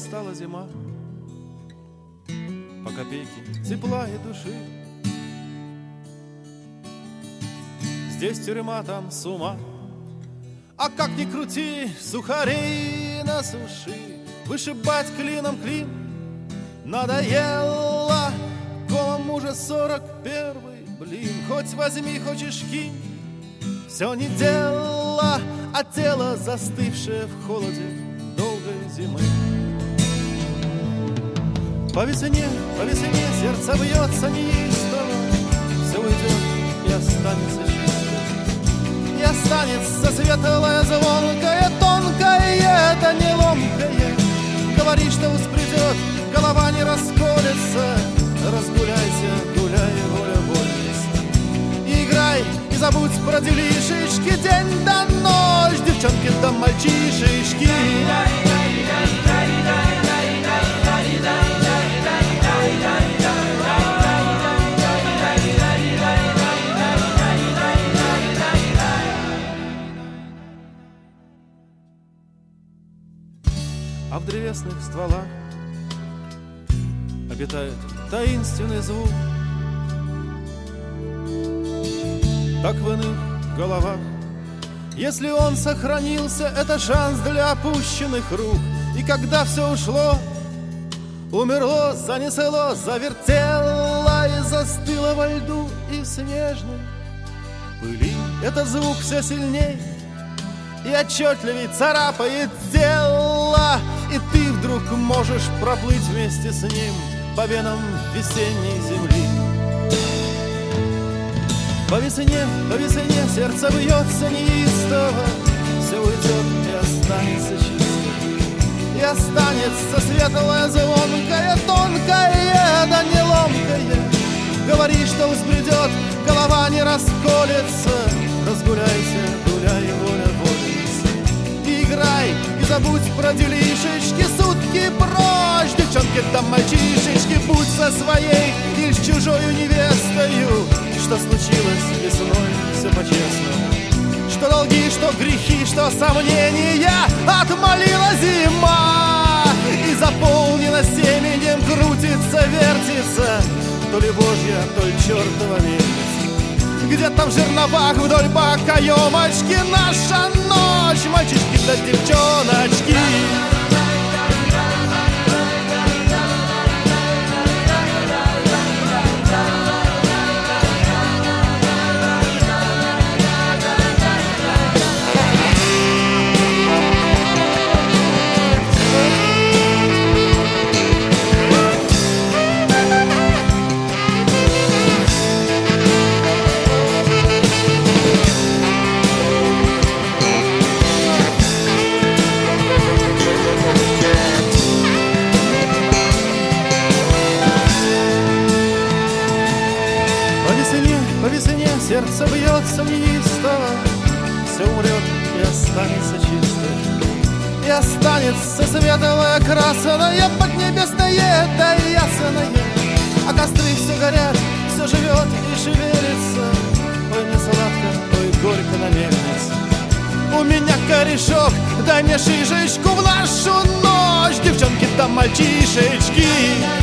настала зима, по копейке тепла и души. Здесь тюрьма, там с ума, а как ни крути, сухарей на суши. Вышибать клином клин надоело, комом уже 41-й блин. Хоть возьми, хочешь кинь, все не дело, а тело, застывшее в холоде долгой зимы. По весне сердце бьется неистово, все уйдет и останется чисто. И останется светлое, звонкое, тонкое, да не ломкое. Говори, что успридет, голова не расколется. Разгуляйся, гуляй, воля вольница. Играй и забудь про делишечки, день да ночь, девчонки да мальчишечки. А в древесных стволах обитает таинственный звук. Так в иных головах, если он сохранился, это шанс для опущенных рук. И когда все ушло, умерло, занесло, завертело и застыло во льду и в снежной пыли, этот звук все сильней и отчетливей царапает тело. И ты вдруг можешь проплыть вместе с ним по венам весенней земли. По весне сердце бьется неистово, все уйдет и останется чисто. И останется светлое, звонкое, тонкое, да не ломкое. Говори, что взбредет, голова не расколется. Разгуляйся, гуляй, воля вольница. И играй, и забудь про делишечки, сутки прочь, девчонки да мальчишечки. Будь со своей или с чужою невестою. Что случилось весной, все по-честному. Что долги, что грехи, что сомнения отмолила зима. И заполнена семенем, крутится, вертится, то ли Божья, то ли чертова мельница. Где-то в жерновах вдоль по каемочке наша ночь, мальчишки да девчоночки. По весне сердце бьется неистово, все умрет и останется чисто. И останется светлое, красное, поднебесное, да ясное. А костры все горят, все живет и шевелится. Ой, мне сладко, ой, горько на мельнице. У меня корешок, дай мне шишечку в нашу ночь, девчонки да мальчишечки.